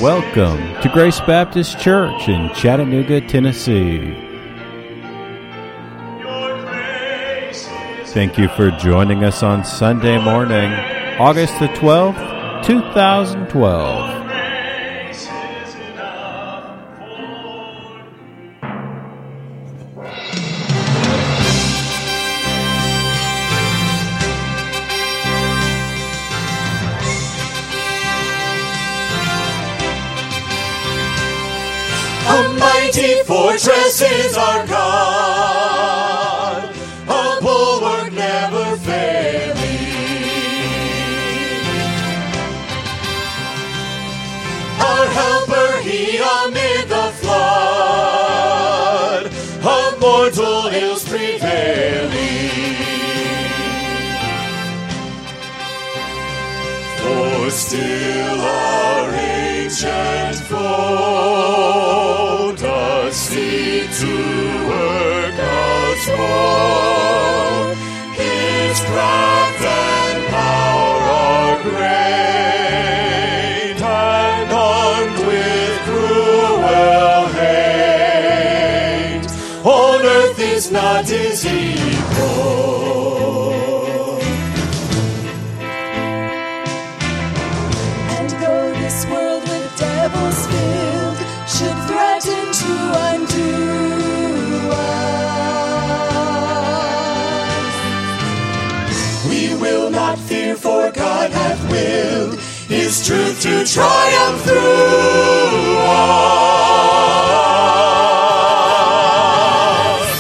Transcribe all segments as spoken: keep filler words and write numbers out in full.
Welcome to Grace Baptist Church in Chattanooga, Tennessee. Thank you for joining us on Sunday morning, August the twelfth, two thousand twelve. Mighty fortress is our God, a bulwark never failing. Our helper, he amid the flood, of mortal ills prevailing. For still our ancient foe does seek to work us woe. His craft and power are great, and armed with cruel hate, on earth is not his equal. And though this world with devils filled should threaten to undo us, we will not fear, for God hath willed His truth to triumph through us.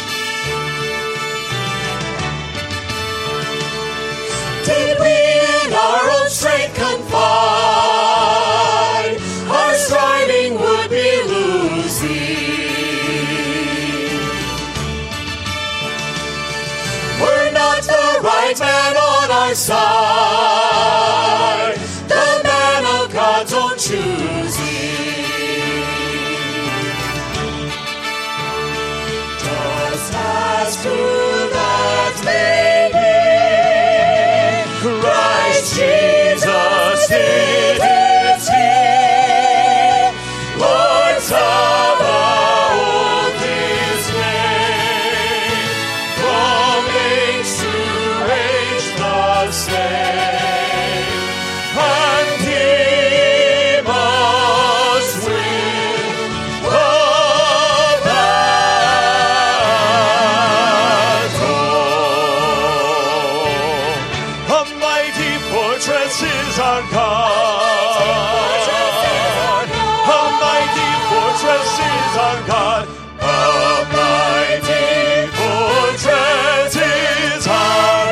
Did we in our own strength confide, our striving would be losing. Were not the right man on our side, the man of God's own choosing. Just as through that maiden Christ Jesus did his King, Lord Sabaoth his name, from age to age the same, and he must win the battle. A mighty fortress is our God. A mighty fortress is our God. A mighty fortress is our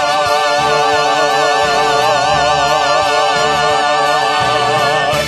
God.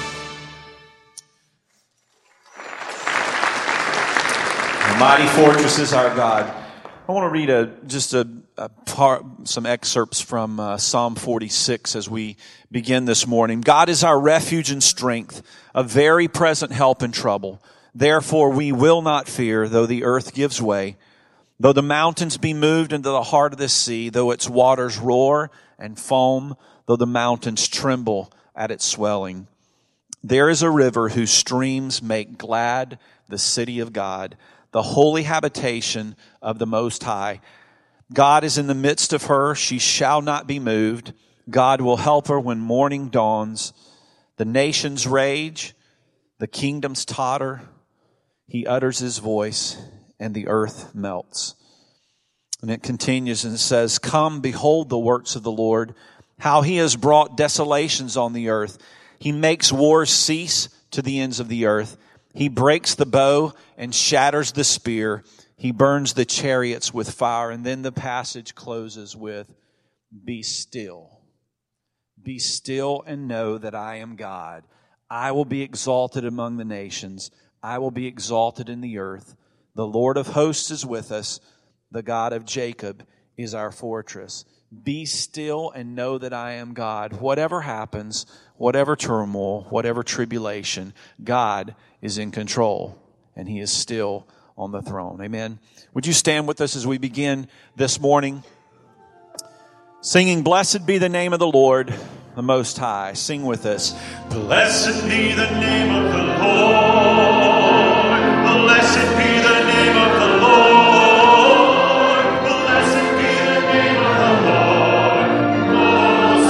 A mighty fortress is our God. I want to read a just a, a part, some excerpts from uh, Psalm forty-six as we begin this morning. God is our refuge and strength, a very present help in trouble. Therefore we will not fear, though the earth gives way, though the mountains be moved into the heart of the sea, though its waters roar and foam, though the mountains tremble at its swelling. There is a river whose streams make glad the city of God, the holy habitation of the Most High. God is in the midst of her. She shall not be moved. God will help her when morning dawns. The nations rage. The kingdoms totter. He utters his voice and the earth melts. And it continues and it says, come, behold the works of the Lord, how he has brought desolations on the earth. He makes wars cease to the ends of the earth. He breaks the bow and shatters the spear. He burns the chariots with fire. And then the passage closes with, be still. Be still and know that I am God. I will be exalted among the nations. I will be exalted in the earth. The Lord of hosts is with us. The God of Jacob is our fortress. Be still and know that I am God. Whatever happens, whatever turmoil, whatever tribulation, God is in control, and he is still on the throne. Amen. Would you stand with us as we begin this morning? Singing, blessed be the name of the Lord. the Most High. Sing with us. Blessed be the name of the Lord. Blessed be the name of the Lord. Blessed be the name of the Lord Most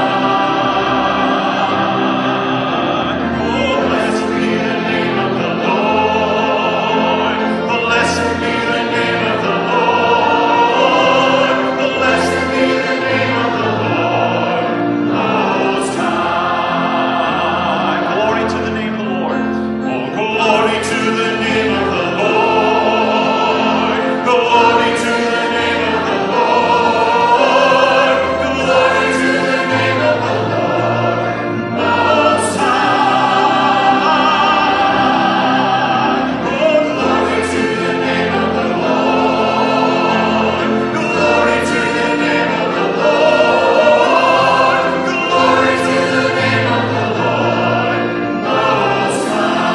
High. Oh, blessed be the name of the Lord. Blessed be the name of the Lord. Blessed be the name of the Lord Most High. Glory to the name of the Lord. Oh, glory to the name of the Lord. Glory to the name of the Lord. Glory to the name of the Lord Most High. Oh, glory to the name of the Lord. Glory to the name of the Lord. Glory to the name of the Lord Most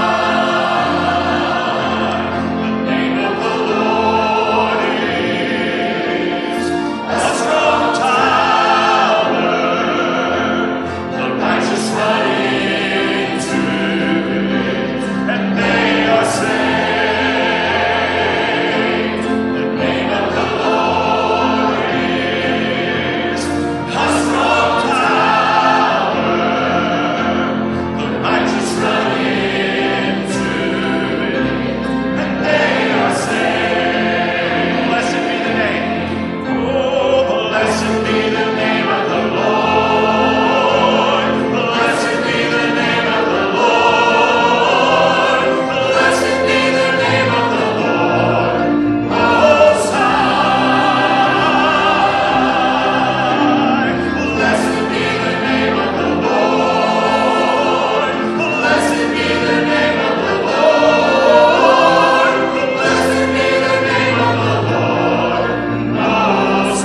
High. The name of the Lord is a strong tower. The righteous run into it, and they are saved. The name of the Lord is a strong tower. The righteous run into it, and they are saved. Blessed be the name. Oh, blessed be the name of the Lord. Blessed be the name of the Lord. Blessed be the name of the Lord Most High. Blessed be the name of the Lord. Blessed be the name of the Lord. Blessed be the name of the Lord Most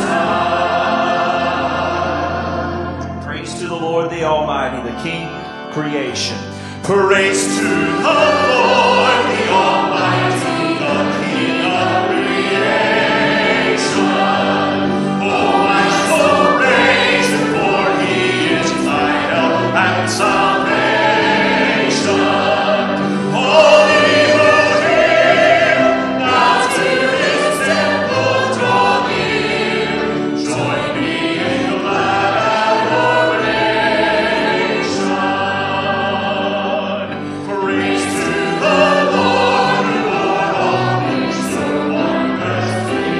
High. Praise to the Lord, the Almighty, the King of creation. Praise to the Lord, the Almighty, the King of creation. Oh, my soul, praise Him, for He is my help and salvation. All ye who hear, now to His temple draw near. Join me in glad adoration. Praise to the Lord, who o'er all things so wondrously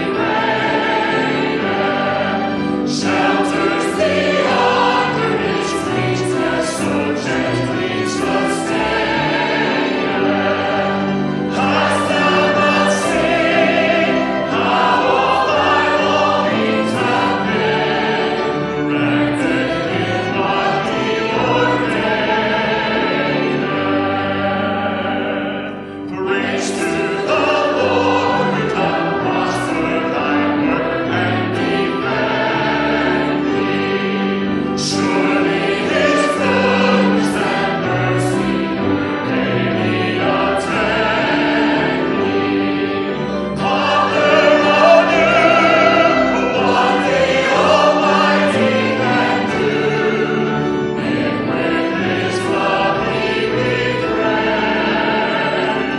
reigneth. Shelters thee under His wings, that so gently sustaineth. Hast thou not seen how all thy longings have been granted in what He ordaineth? Praise to the Lord, who doth prosper thy work and defend thee. Surely His goodness and mercy will daily attend thee. Ponder anew what the Almighty can do, if with His love He befriend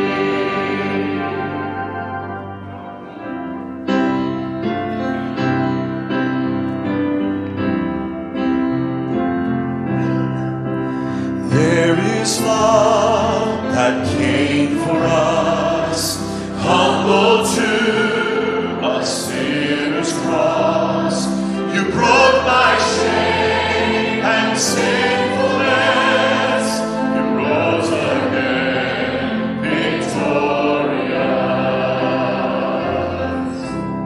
There is love that came for us, humble to a sinner's cross. You broke my shame and sinfulness. You rose again victorious.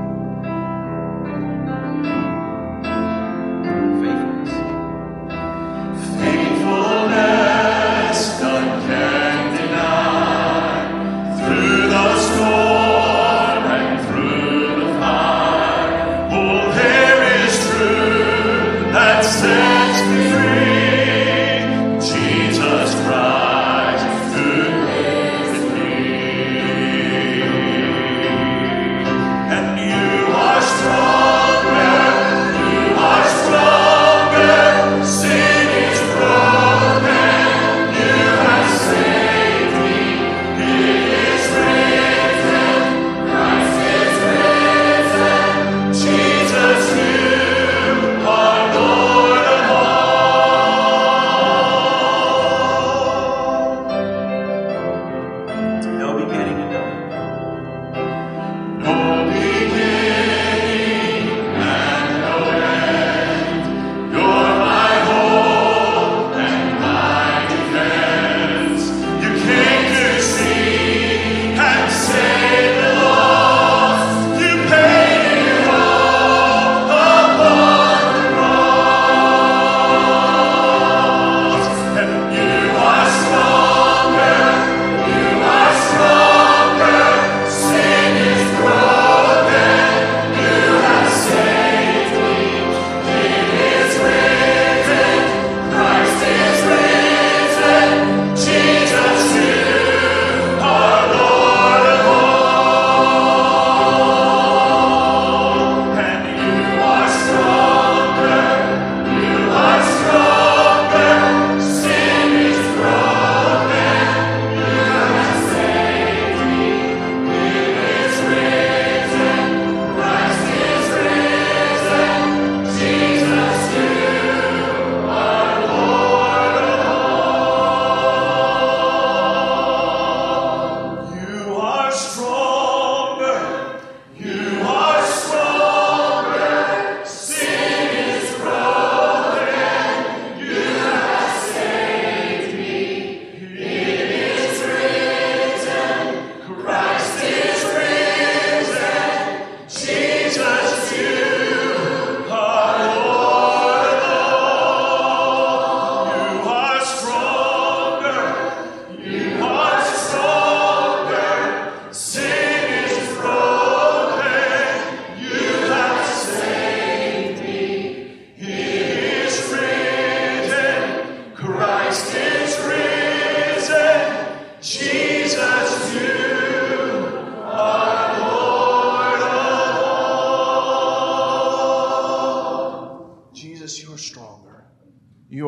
Faithfulness none can deny. Through the storm and through the fire,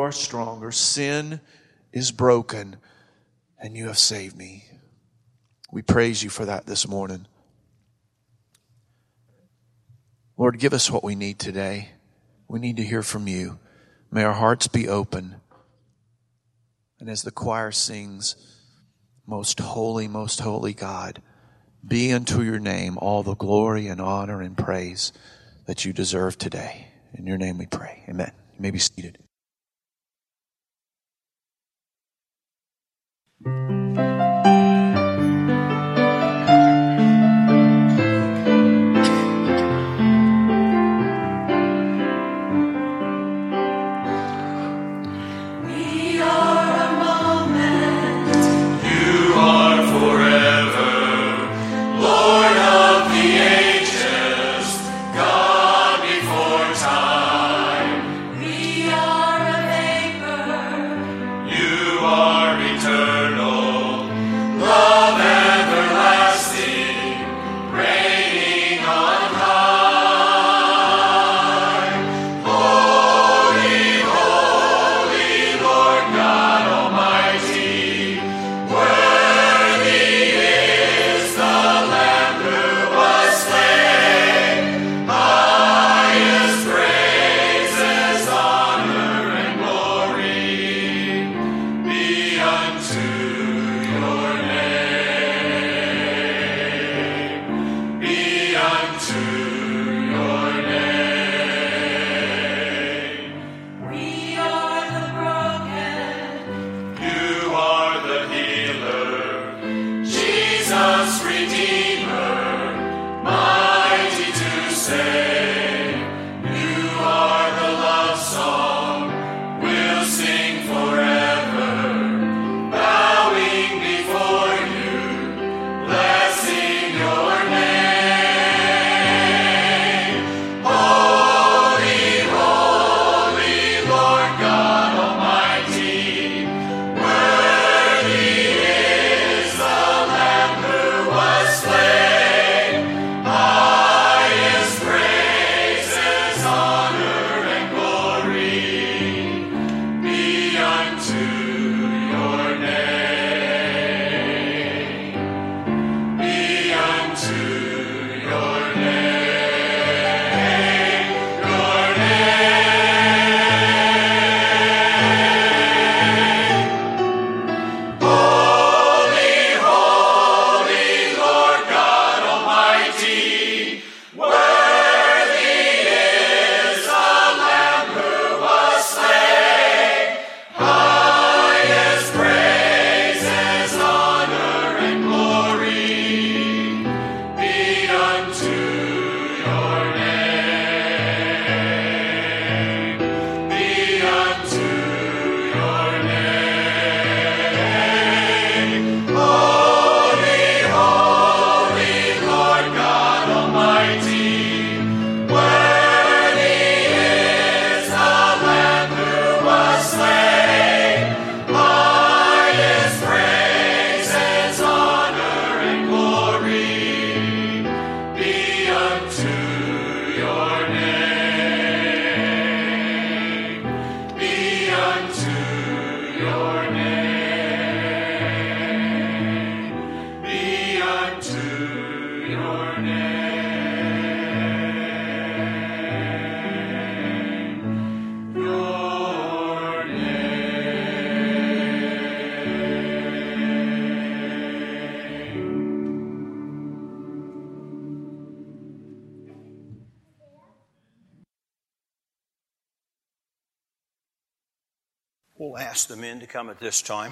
are stronger. Sin is broken, and you have saved me. We praise you for that this morning. Lord, give us what we need today. We need to hear from you. May our hearts be open. And as the choir sings, most holy, most holy God, be unto your name all the glory and honor and praise that you deserve today. In your name we pray. Amen. You may be seated. We'll ask the men to come at this time.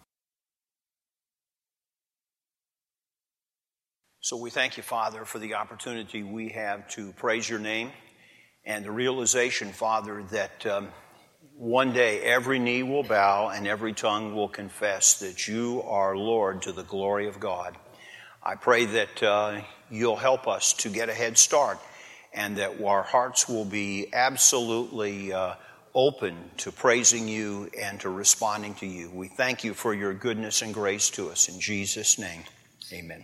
So we thank you, Father, for the opportunity we have to praise your name and the realization, Father, that um, one day every knee will bow and every tongue will confess that you are Lord to the glory of God. I pray that uh, you'll help us to get a head start and that our hearts will be absolutely uh, open to praising you and to responding to you. We thank you for your goodness and grace to us. In Jesus' name, amen.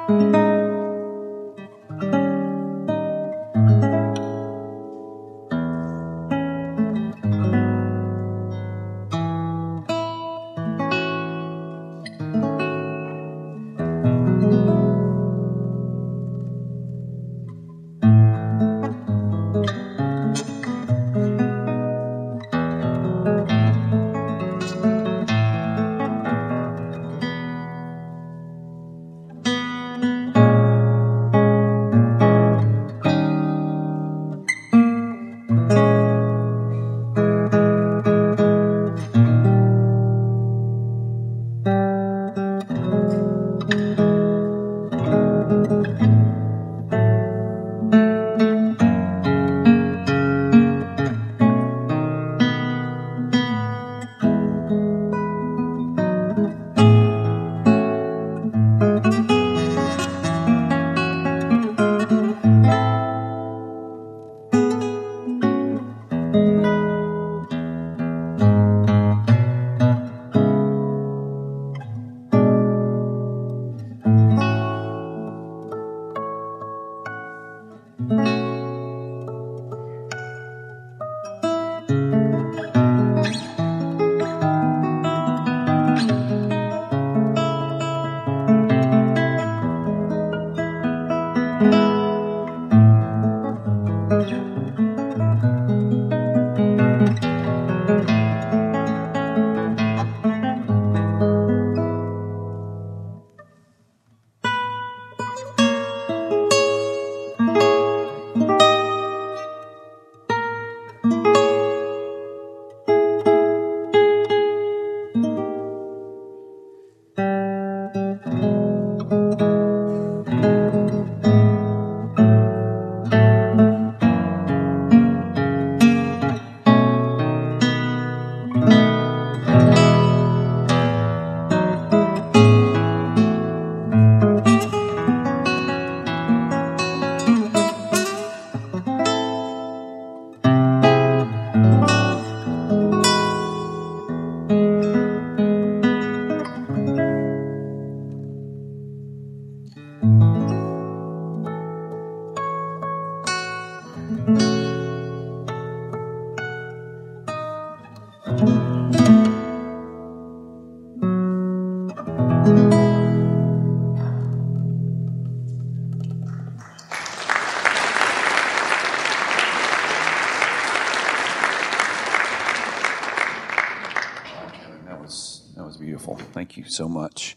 Thank you so much.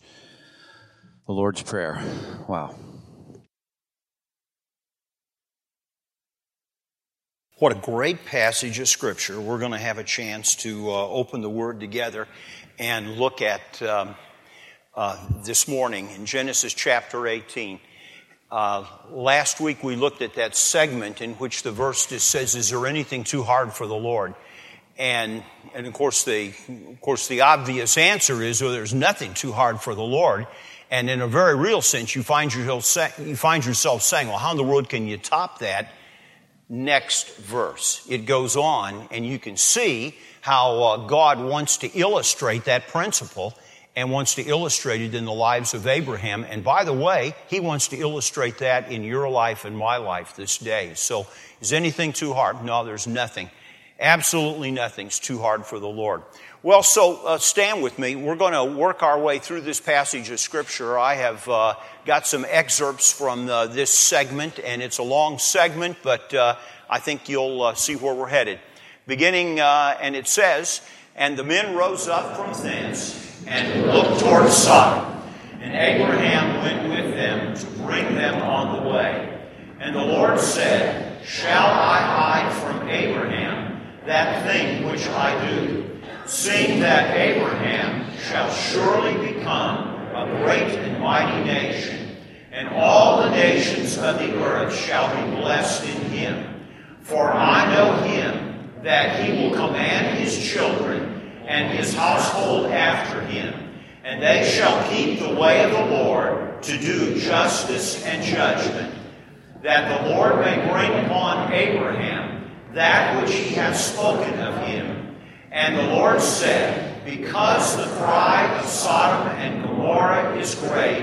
The Lord's Prayer. Wow. What a great passage of Scripture. We're going to have a chance to uh, open the Word together and look at um, uh, this morning in Genesis chapter eighteen. Uh, last week we looked at that segment in which the verse just says, "Is there anything too hard for the Lord?" And and of course the of course the obvious answer is, well, there's nothing too hard for the Lord. And in a very real sense, you find yourself you find yourself saying, "Well, how in the world can you top that?" Next verse. It goes on, and you can see how uh, God wants to illustrate that principle and wants to illustrate it in the lives of Abraham. And by the way, He wants to illustrate that in your life and my life this day. So, is anything too hard? No, there's nothing. Absolutely nothing's too hard for the Lord. Well, so uh, stand with me. We're going to work our way through this passage of Scripture. I have uh, got some excerpts from uh, this segment, and it's a long segment, but uh, I think you'll uh, see where we're headed. Beginning, uh, and it says, "And the men rose up from thence and looked toward Sodom, and Abraham went with them to bring them on the way. And the Lord said, Shall I hide from Abraham that thing which I do? Seeing that Abraham shall surely become a great and mighty nation, and all the nations of the earth shall be blessed in him. For I know him, that he will command his children and his household after him, and they shall keep the way of the Lord to do justice and judgment, that the Lord may bring upon Abraham that which he hath spoken of him. And the Lord said, Because the pride of Sodom and Gomorrah is great,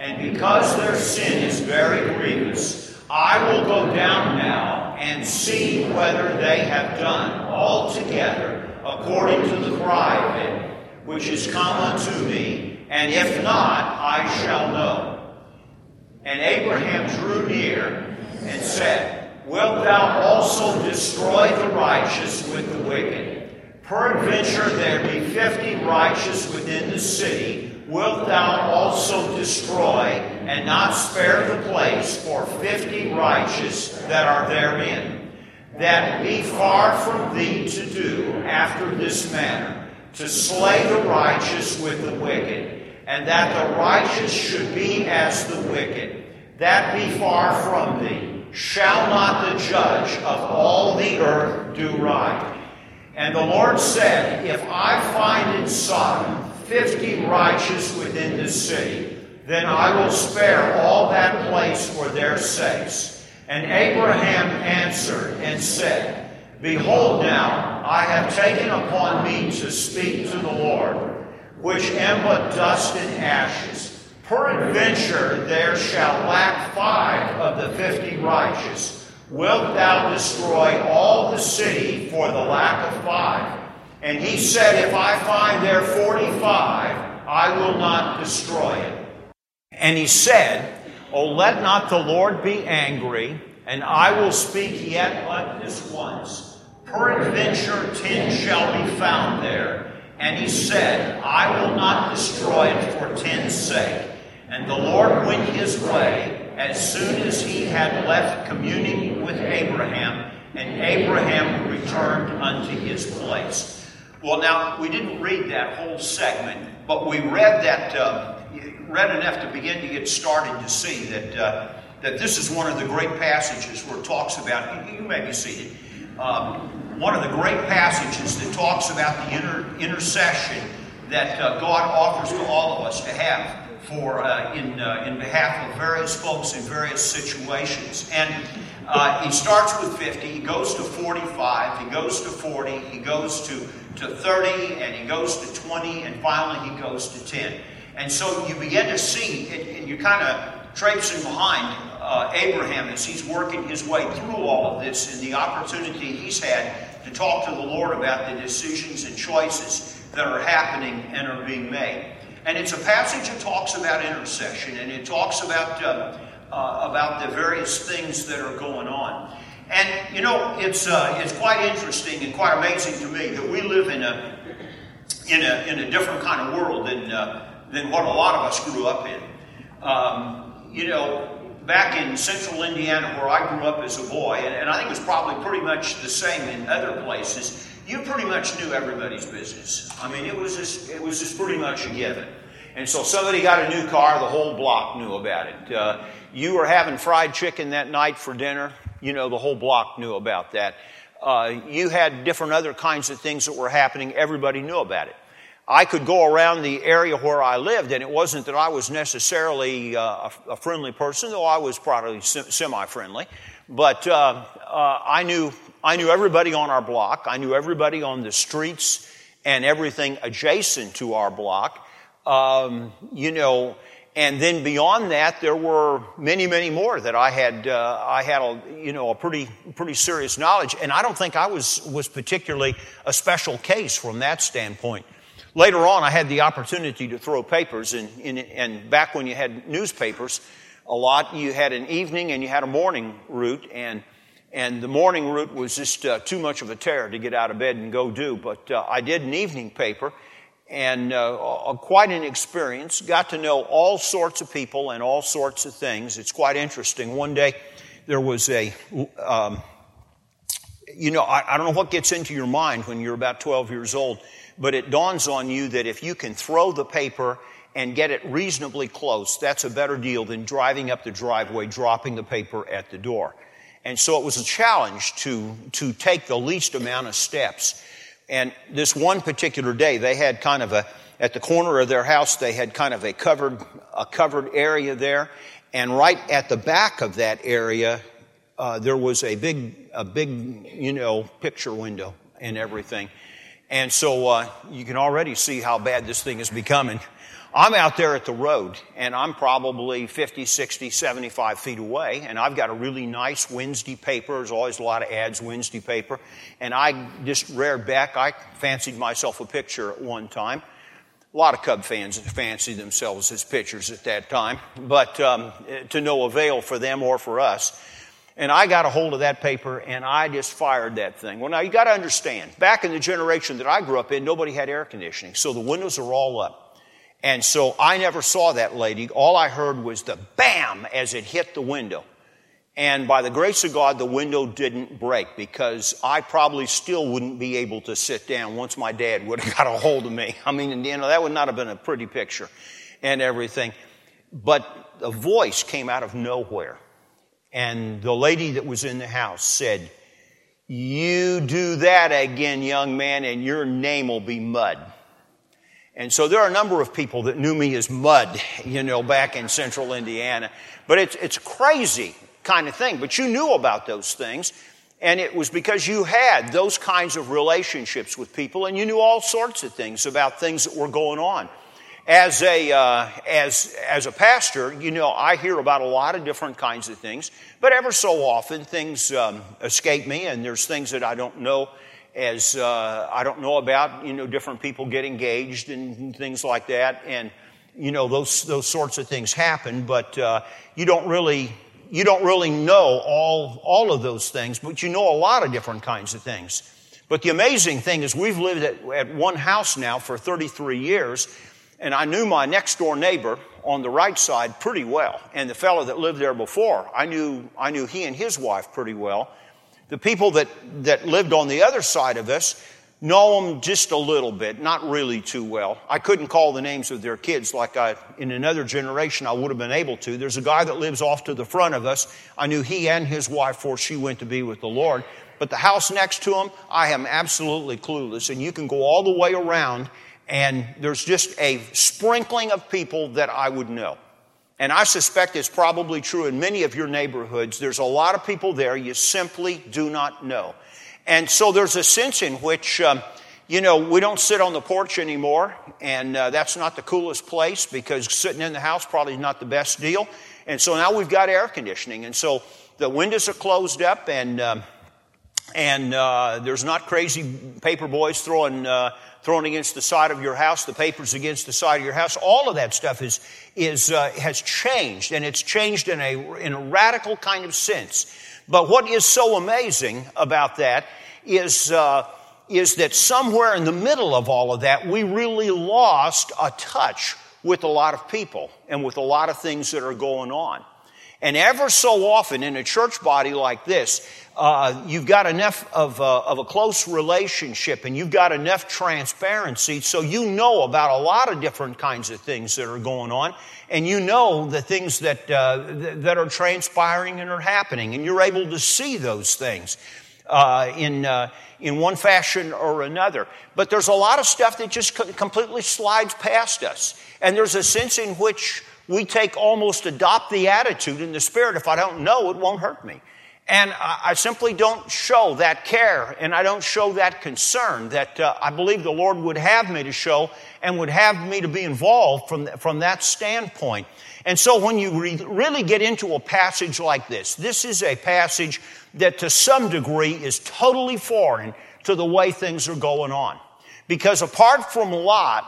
and because their sin is very grievous, I will go down now and see whether they have done altogether according to the cry of it, which is come unto me, and if not, I shall know. And Abraham drew near and said, Wilt thou also destroy the righteous with the wicked? Peradventure there be fifty righteous within the city. Wilt thou also destroy and not spare the place for fifty righteous that are therein? That be far from thee to do after this manner, to slay the righteous with the wicked, and that the righteous should be as the wicked. That be far from thee. Shall not the judge of all the earth do right? And the Lord said, If I find in Sodom fifty righteous within the city, then I will spare all that place for their sakes. And Abraham answered and said, Behold now, I have taken upon me to speak to the Lord, which am but dust and ashes. Peradventure there shall lack five of the fifty righteous. Wilt thou destroy all the city for the lack of five? And he said, If I find there forty-five, I will not destroy it. And he said, O let not the Lord be angry, and I will speak yet but this once. Peradventure ten shall be found there. And he said, I will not destroy it for ten's sake. And the Lord went his way as soon as he had left communing with Abraham, and Abraham returned unto his place. Well, now, we didn't read that whole segment, but we read that, uh, read enough to begin to get started to see that uh, that this is one of the great passages where it talks about, you, you may be seated, um, one of the great passages that talks about the inter, intercession that uh, God offers to all of us to have for uh, in uh, in behalf of various folks in various situations. And uh, he starts with fifty, he goes to forty-five, he goes to forty, he goes to, to thirty, and he goes to twenty, and finally he goes to ten. And so you begin to see, and, and you kind of traipsing behind uh, Abraham as he's working his way through all of this and the opportunity he's had to talk to the Lord about the decisions and choices that are happening and are being made. And it's a passage that talks about intercession, and it talks about uh, uh, about the various things that are going on. And you know, it's uh, it's quite interesting and quite amazing to me that we live in a in a in a different kind of world than uh, than what a lot of us grew up in. Um, you know, back in central Indiana, where I grew up as a boy, and, and I think it was probably pretty much the same in other places. You pretty much knew everybody's business. I mean, it was just, it was just pretty much a given. And so somebody got a new car, the whole block knew about it. Uh, you were having fried chicken that night for dinner, you know, the whole block knew about that. Uh, you had different other kinds of things that were happening, everybody knew about it. I could go around the area where I lived, and it wasn't that I was necessarily uh, a, a friendly person, though I was probably semi-friendly. But uh, uh, I knew I knew everybody on our block. I knew everybody on the streets and everything adjacent to our block. Um, you know, and then beyond that, there were many, many more that I had. Uh, I had a you know a pretty pretty serious knowledge, and I don't think I was was particularly a special case from that standpoint. Later on, I had the opportunity to throw papers, and, and, and back when you had newspapers a lot, you had an evening and you had a morning route, and and the morning route was just uh, too much of a terror to get out of bed and go do. But uh, I did an evening paper, and uh, quite an experience. Got to know all sorts of people and all sorts of things. It's quite interesting. One day, there was a, um, you know, I, I don't know what gets into your mind when you're about twelve years old, but it dawns on you that if you can throw the paper and get it reasonably close, that's a better deal than driving up the driveway, dropping the paper at the door. And so it was a challenge to, to take the least amount of steps. And this one particular day, they had kind of a, at the corner of their house, they had kind of a covered, a covered area there. And right at the back of that area, uh, there was a big, a big, you know, picture window and everything. And so uh, you can already see how bad this thing is becoming. I'm out there at the road, and I'm probably fifty, sixty, seventy-five feet away, and I've got a really nice Wednesday paper. There's always a lot of ads, Wednesday paper. And I just reared back. I fancied myself a picture at one time. A lot of Cub fans fancied themselves as pitchers at that time, but um, to no avail for them or for us. And I got a hold of that paper, and I just fired that thing. Well, now, you got to understand, back in the generation that I grew up in, nobody had air conditioning, so the windows are all up. And so I never saw that lady. All I heard was the bam as it hit the window. And by the grace of God, the window didn't break, because I probably still wouldn't be able to sit down once my dad would have got a hold of me. I mean, you know, that would not have been a pretty picture and everything. But a voice came out of nowhere. And the lady that was in the house said, "You do that again, young man, and your name will be Mud." And so there are a number of people that knew me as Mud, you know, back in central Indiana. But it's it's crazy kind of thing. But you knew about those things, and it was because you had those kinds of relationships with people, and you knew all sorts of things about things that were going on. As a uh, as as a pastor, you know, I hear about a lot of different kinds of things, but ever so often things um, escape me, and there's things that I don't know. As uh, I don't know about, you know, different people get engaged and things like that, and you know those those sorts of things happen. But uh, you don't really you don't really know all all of those things, but you know a lot of different kinds of things. But the amazing thing is, we've lived at, at one house now for thirty-three years, and I knew my next door neighbor on the right side pretty well, and the fellow that lived there before, I knew I knew he and his wife pretty well. The people that, that lived on the other side of us know them just a little bit, not really too well. I couldn't call the names of their kids like I, in another generation, I would have been able to. There's a guy that lives off to the front of us. I knew he and his wife before she went to be with the Lord. But the house next to him, I am absolutely clueless. And you can go all the way around, and there's just a sprinkling of people that I would know. And I suspect it's probably true in many of your neighborhoods. There's a lot of people there you simply do not know. And so there's a sense in which, um, you know, we don't sit on the porch anymore. And uh, that's not the coolest place, because sitting in the house probably is not the best deal. And so now we've got air conditioning. And so the windows are closed up, and um, and uh, there's not crazy paper boys throwing uh, throwing against the side of your house, the papers against the side of your house. All of that stuff is is uh, has changed, and it's changed in a in a radical kind of sense. But what is so amazing about that is uh, is that somewhere in the middle of all of that, we really lost a touch with a lot of people and with a lot of things that are going on. And ever so often in a church body like this, uh, you've got enough of a, of a close relationship, and you've got enough transparency, so you know about a lot of different kinds of things that are going on, and you know the things that uh, th- that are transpiring and are happening, and you're able to see those things uh, in uh, in one fashion or another. But there's a lot of stuff that just co- completely slides past us, and there's a sense in which we take almost adopt the attitude in the spirit, if I don't know, it won't hurt me. And I, I simply don't show that care, and I don't show that concern that uh, I believe the Lord would have me to show and would have me to be involved from, th- from that standpoint. And so when you re- really get into a passage like this, this is a passage that to some degree is totally foreign to the way things are going on. Because apart from Lot,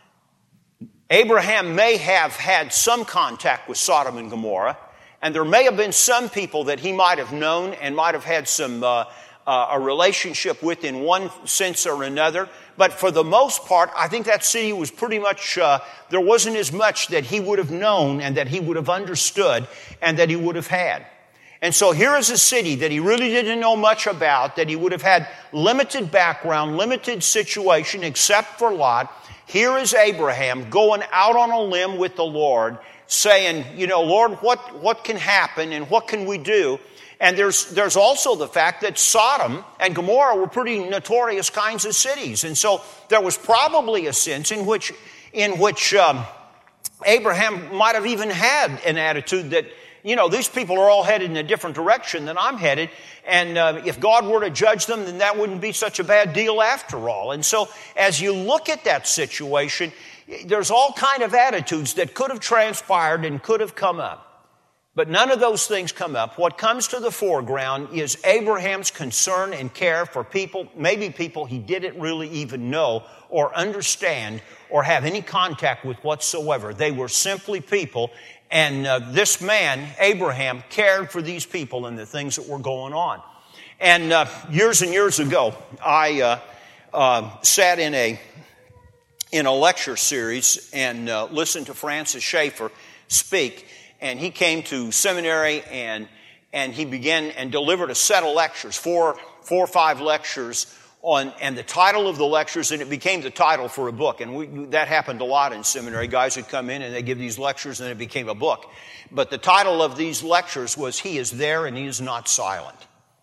Abraham may have had some contact with Sodom and Gomorrah, and there may have been some people that he might have known and might have had some uh, uh, a relationship with in one sense or another. But for the most part, I think that city was pretty much, uh, there wasn't as much that he would have known and that he would have understood and that he would have had. And so here is a city that he really didn't know much about, that he would have had limited background, limited situation, except for Lot. Here is Abraham going out on a limb with the Lord, saying, you know, Lord, what, what can happen and what can we do? And there's, there's also the fact that Sodom and Gomorrah were pretty notorious kinds of cities. And so there was probably a sense in which, in which um, Abraham might have even had an attitude that, you know, these people are all headed in a different direction than I'm headed. And uh, if God were to judge them, then that wouldn't be such a bad deal after all. And so as you look at that situation, There's all kind of attitudes that could have transpired and could have come up. But none of those things come up. What comes to the foreground is Abraham's concern and care for people, maybe people he didn't really even know or understand or have any contact with whatsoever. They were simply people, and uh, this man, Abraham, cared for these people and the things that were going on. And uh, years and years ago, I uh, uh, sat in a in a lecture series and uh, listened to Francis Schaeffer speak. And he came to seminary and and he began and delivered a set of lectures, four, four or five lectures on, and the title of the lectures, and it became the title for a book. And we, that happened a lot in seminary. Guys would come in and they give these lectures and it became a book. But the title of these lectures was He is There and He is Not Silent.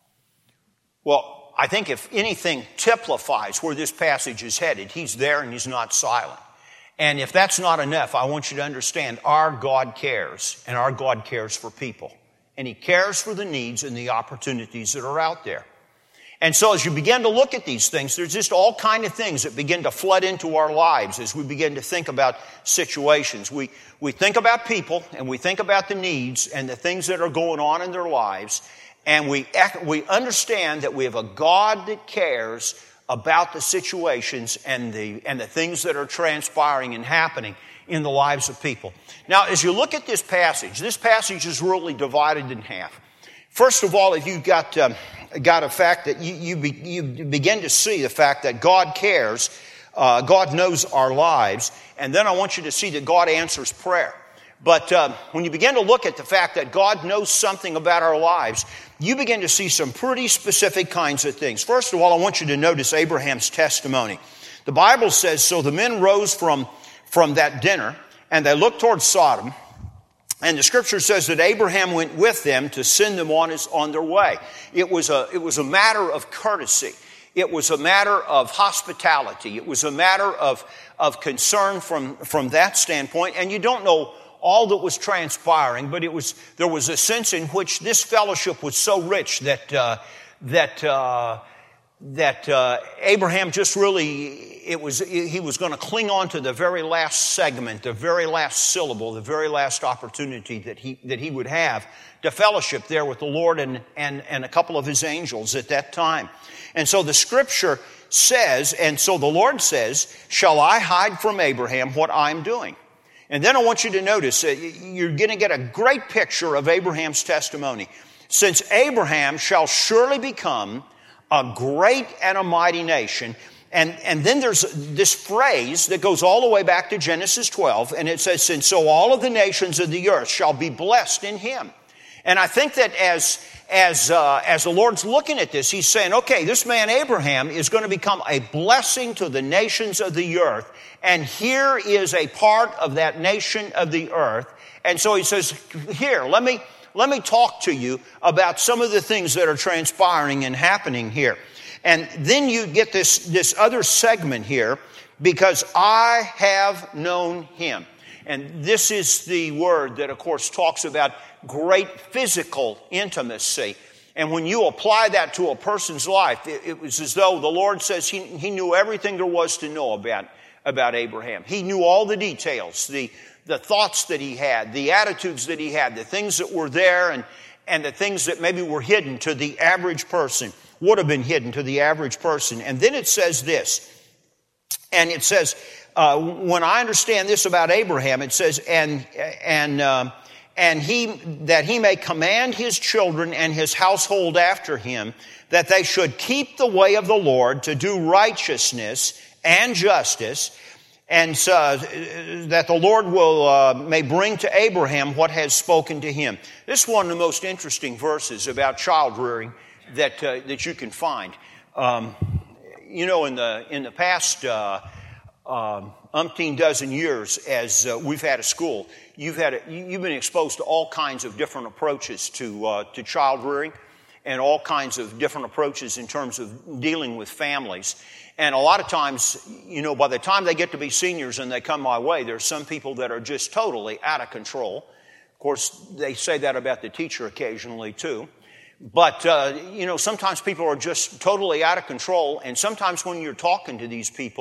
Well, I think if anything typifies where this passage is headed, He's there and He's not silent. And if that's not enough, I want you to understand our God cares, and our God cares for people. And He cares for the needs and the opportunities that are out there. And so as you begin to look at these things, there's just all kind of things that begin to flood into our lives as we begin to think about situations. We, we think about people, and we think about the needs and the things that are going on in their lives, and we, we understand that we have a God that cares about the situations and the and the things that are transpiring and happening in the lives of people. Now, as you look at this passage, this passage is really divided in half. First of all, if you've got um, got a fact that you you, be, you begin to see the fact that God cares, uh, God knows our lives, and then I want you to see that God answers prayer. But uh, when you begin to look at the fact that God knows something about our lives, you begin to see some pretty specific kinds of things. First of all, I want you to notice Abraham's testimony. The Bible says, so the men rose from, from that dinner, and they looked toward Sodom, and the Scripture says that Abraham went with them to send them on, his, on their way. It was a, it was a matter of courtesy. It was a matter of hospitality. It was a matter of, of concern from, from that standpoint, and you don't know all that was transpiring, but it was there was a sense in which this fellowship was so rich that uh, that uh, that uh, Abraham just really it was he was going to cling on to the very last segment, the very last syllable, the very last opportunity that he that he would have to fellowship there with the Lord and and and a couple of His angels at that time. And so the Scripture says, and so the Lord says, "Shall I hide from Abraham what I'm doing?" And then I want you to notice, uh, you're going to get a great picture of Abraham's testimony. Since Abraham shall surely become a great and a mighty nation. And, and then there's this phrase that goes all the way back to Genesis twelve, and it says, and so all of the nations of the earth shall be blessed in him. And I think that as, as, uh, as the Lord's looking at this, He's saying, okay, this man Abraham is going to become a blessing to the nations of the earth. And here is a part of that nation of the earth. And so He says, here, let me, let me talk to you about some of the things that are transpiring and happening here. And then you get this, this other segment here, because I have known him. And this is the word that, of course, talks about great physical intimacy. And when you apply that to a person's life, it, it was as though the Lord says he, he knew everything there was to know about, about Abraham. He knew all the details, the, the thoughts that he had, the attitudes that he had, the things that were there, and, and the things that maybe were hidden to the average person, would have been hidden to the average person. And then it says this, and it says, uh, when I understand this about Abraham, it says, and, and, um, and he, that he may command his children and his household after him, that they should keep the way of the Lord to do righteousness and justice, and uh, that the Lord will uh, may bring to Abraham what has spoken to him. This is one of the most interesting verses about child rearing that uh, that you can find. Um, you know, in the in the past uh, uh, umpteen dozen years, as uh, we've had a school, you've had a, you've been exposed to all kinds of different approaches to uh, to child rearing, and all kinds of different approaches in terms of dealing with families. And a lot of times, you know, by the time they get to be seniors and they come my way, there's some people that are just totally out of control. Of course, they say that about the teacher occasionally too. But, uh, you know, sometimes people are just totally out of control. And sometimes when you're talking to these people,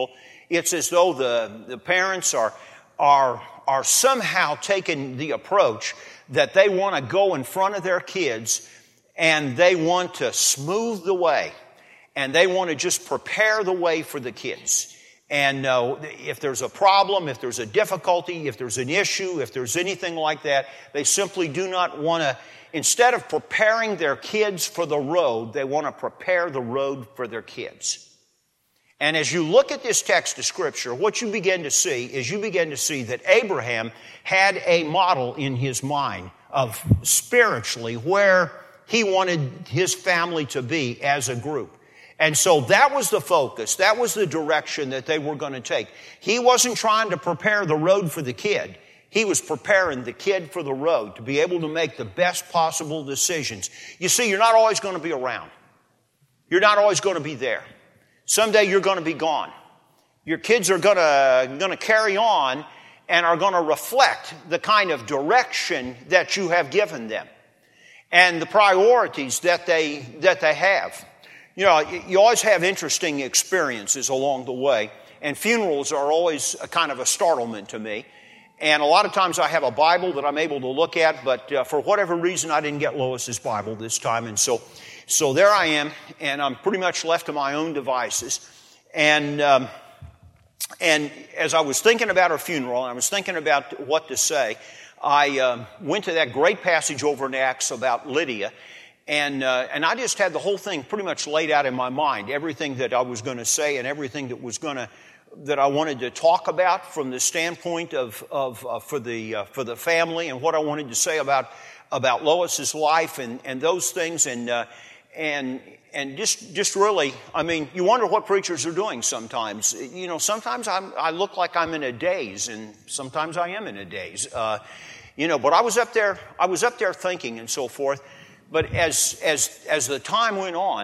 It's as though the, the parents are, are, are somehow taking the approach that they want to go in front of their kids and they want to smooth the way. And they want to just prepare the way for the kids. And uh, if there's a problem, if there's a difficulty, if there's an issue, if there's anything like that, they simply do not want to, instead of preparing their kids for the road, they want to prepare the road for their kids. And as you look at this text of Scripture, what you begin to see is you begin to see that Abraham had a model in his mind of spiritually where he wanted his family to be as a group. And so that was the focus. That was the direction that they were going to take. He wasn't trying to prepare the road for the kid. He was preparing the kid for the road to be able to make the best possible decisions. You see, you're not always going to be around. You're not always going to be there. Someday you're going to be gone. Your kids are going to, going to carry on and are going to reflect the kind of direction that you have given them and the priorities that they, that they have. You know, you always have interesting experiences along the way, and funerals are always a kind of a startlement to me. And a lot of times I have a Bible that I'm able to look at, but uh, for whatever reason I didn't get Lois's Bible this time, and so so there I am, and I'm pretty much left to my own devices. And um, and as I was thinking about her funeral, and I was thinking about what to say, I uh, went to that great passage over in Acts about Lydia. And uh, and I just had the whole thing pretty much laid out in my mind, everything that I was going to say and everything that was going to that I wanted to talk about from the standpoint of of uh, for the uh, for the family and what I wanted to say about about Lois's life and, and those things and uh, and and just just really, I mean, you wonder what preachers are doing sometimes. You know, sometimes I'm, I look like I'm in a daze, and sometimes I am in a daze. Uh, you know, but I was up there, I was up there thinking and so forth. But as as as the time went on,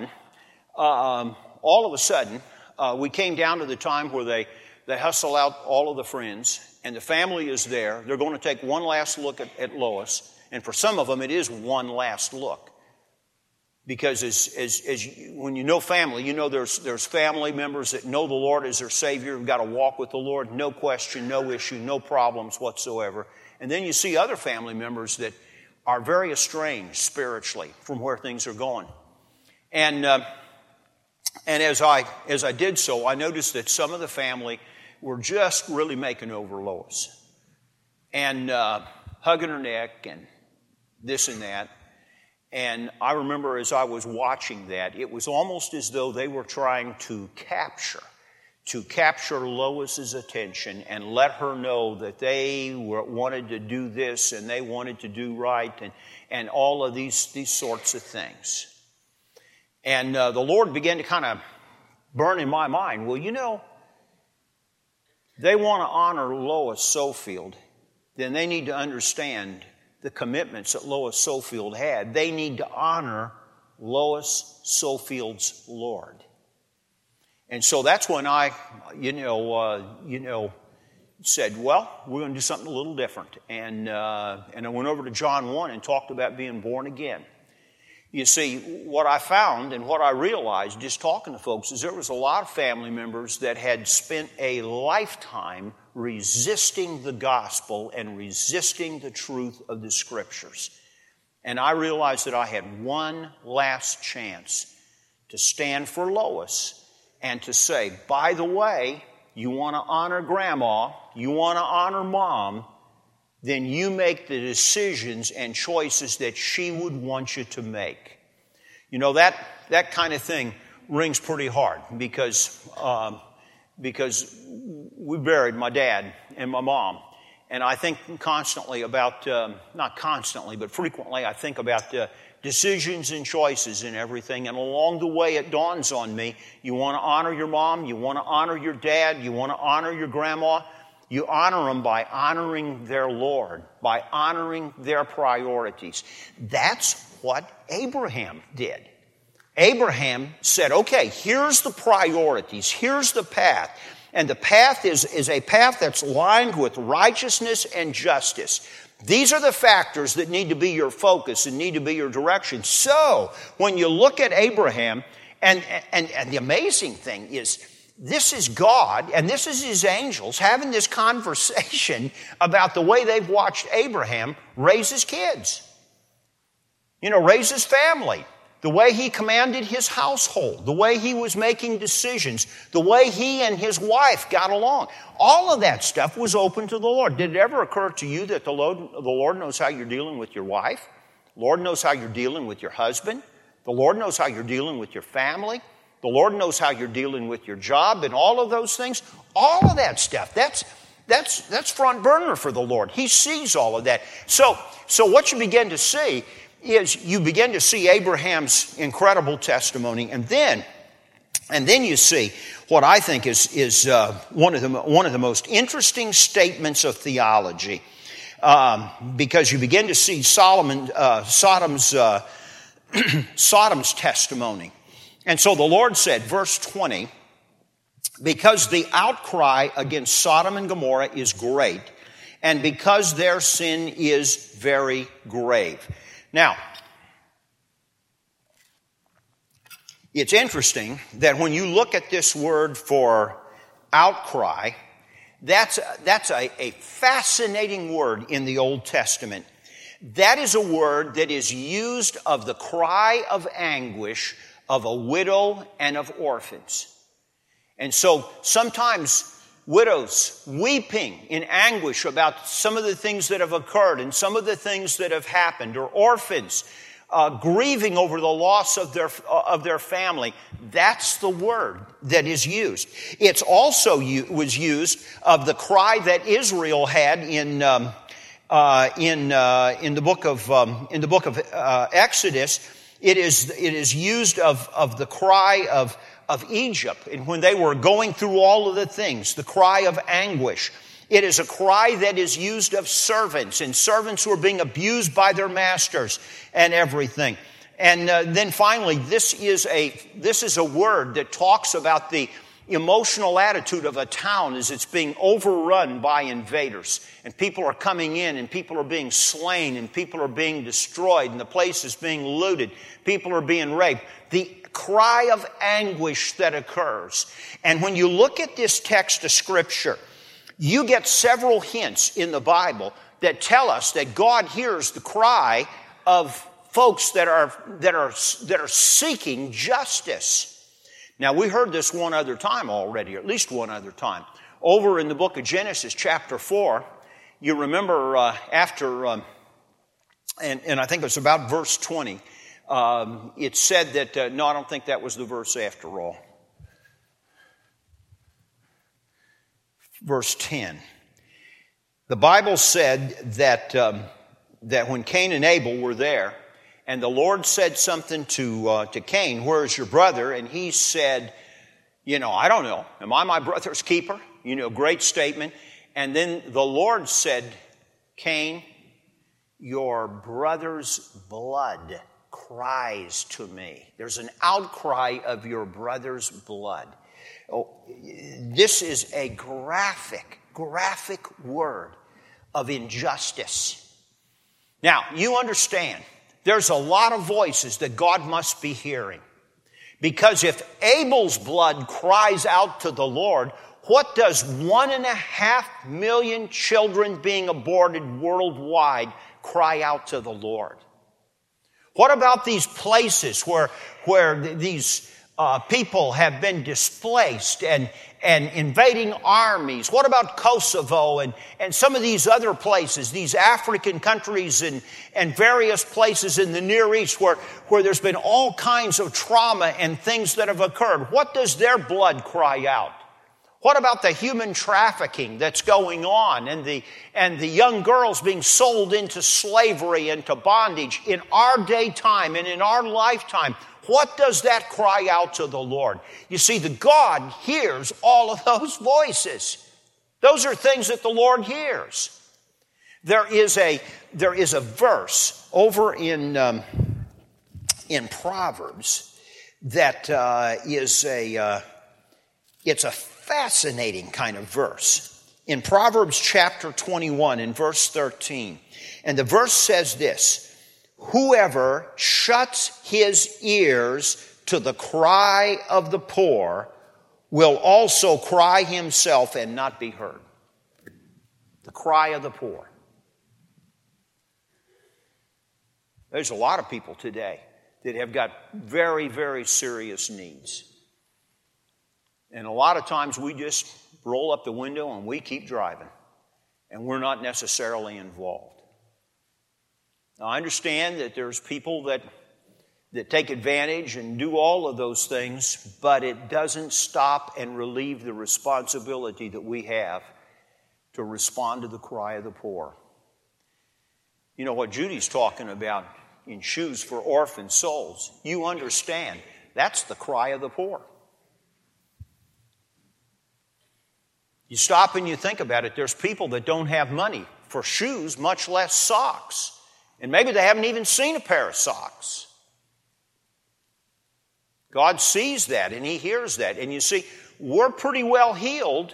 um, all of a sudden, uh, we came down to the time where they, they hustle out all of the friends, and the family is there. They're going to take one last look at, at Lois, and for some of them, it is one last look. Because as as as you, when you know family, you know there's there's family members that know the Lord as their Savior, who've got to walk with the Lord, no question, no issue, no problems whatsoever. And then you see other family members that are very estranged spiritually from where things are going. And uh, and as I as I did so, I noticed that some of the family were just really making over Lois. And uh, hugging her neck and this and that. And I remember as I was watching that, it was almost as though they were trying to capture to capture Lois's attention and let her know that they were, wanted to do this and they wanted to do right and, and all of these, these sorts of things. And uh, the Lord began to kind of burn in my mind, well, you know, they want to honor Lois Sofield, then they need to understand the commitments that Lois Sofield had. They need to honor Lois Sofield's Lord. And so that's when I, you know, uh, you know, said, well, we're going to do something a little different. And uh, and I went over to John one and talked about being born again. You see, what I found and what I realized just talking to folks is there was a lot of family members that had spent a lifetime resisting the gospel and resisting the truth of the Scriptures. And I realized that I had one last chance to stand for Lois and to say, by the way, you want to honor Grandma, you want to honor Mom, then you make the decisions and choices that she would want you to make. You know, that that kind of thing rings pretty hard because um, because we buried my dad and my mom. And I think constantly about, um, not constantly, but frequently I think about uh, decisions and choices and everything. And along the way it dawns on me, you want to honor your mom, you want to honor your dad, you want to honor your grandma. You honor them by honoring their Lord, by honoring their priorities. That's what Abraham did. Abraham said, okay, here's the priorities, here's the path. And the path is, is a path that's lined with righteousness and justice. These are the factors that need to be your focus and need to be your direction. So, when you look at Abraham, and, and, and the amazing thing is, this is God, and this is His angels having this conversation about the way they've watched Abraham raise his kids. You know, raise his family. The way he commanded his household. The way he was making decisions. The way he and his wife got along. All of that stuff was open to the Lord. Did it ever occur to you that the Lord, the Lord knows how you're dealing with your wife? The Lord knows how you're dealing with your husband? The Lord knows how you're dealing with your family? The Lord knows how you're dealing with your job and all of those things. All of that stuff, that's that's that's front burner for the Lord. He sees all of that. So, so what you begin to see is you begin to see Abraham's incredible testimony, and then and then you see what I think is is uh, one of the one of the most interesting statements of theology, um, because you begin to see Solomon uh, Sodom's uh, Sodom's testimony. And so the Lord said, verse twenty, because the outcry against Sodom and Gomorrah is great, and because their sin is very grave. Now, it's interesting that when you look at this word for outcry, that's, that's a, a fascinating word in the Old Testament. That is a word that is used of the cry of anguish of a widow and of orphans. And so sometimes widows weeping in anguish about some of the things that have occurred and some of the things that have happened, or orphans uh, grieving over the loss of their uh, of their family. That's the word that is used. It's also u- was used of the cry that Israel had in um, uh, in uh, in the book of um, in the book of uh, Exodus. It is, it is used of, of the cry of, of Egypt, and when they were going through all of the things, the cry of anguish. It is a cry that is used of servants, and servants who are being abused by their masters and everything. And uh, then finally, this is a this is a word that talks about the emotional attitude of a town as it's being overrun by invaders. And people are coming in, and people are being slain, and people are being destroyed, and the place is being looted. People are being raped. The cry of anguish that occurs. And when you look at this text of Scripture, you get several hints in the Bible that tell us that God hears the cry of folks that are, that are, that are seeking justice. Now, we heard this one other time already, or at least one other time. Over in the book of Genesis, chapter four, you remember uh, after, um, and, and I think it was about verse twenty, um, it said that, uh, no, I don't think that was the verse after all. Verse ten. The Bible said that, um, that when Cain and Abel were there, and the Lord said something to uh, to Cain, where is your brother? And he said, you know, I don't know. Am I my brother's keeper? You know, great statement. And then the Lord said, Cain, your brother's blood cries to me. There's an outcry of your brother's blood. Oh, this is a graphic, graphic word of injustice. Now, you understand, there's a lot of voices that God must be hearing. Because if Abel's blood cries out to the Lord, what does one and a half million children being aborted worldwide cry out to the Lord? What about these places where, where these uh, people have been displaced and, and invading armies? What about Kosovo and, and some of these other places, these African countries and, and various places in the Near East where, where there's been all kinds of trauma and things that have occurred? What does their blood cry out? What about the human trafficking that's going on and the, and the young girls being sold into slavery and to bondage in our daytime and in our lifetime? What does that cry out to the Lord? You see, the God hears all of those voices. Those are things that the Lord hears. There is a, there is a verse over in, um, in Proverbs that uh, is a, uh, it's a fascinating kind of verse. In Proverbs chapter twenty-one, in verse thirteen, and the verse says this: whoever shuts his ears to the cry of the poor will also cry himself and not be heard. The cry of the poor. There's a lot of people today that have got very, very serious needs. And a lot of times we just roll up the window and we keep driving. And we're not necessarily involved. Now, I understand that there's people that, that take advantage and do all of those things, but it doesn't stop and relieve the responsibility that we have to respond to the cry of the poor. You know what Judy's talking about in Shoes for Orphan Souls. You understand, that's the cry of the poor. You stop and you think about it, there's people that don't have money for shoes, much less socks. And maybe they haven't even seen a pair of socks. God sees that and He hears that. And you see, we're pretty well healed.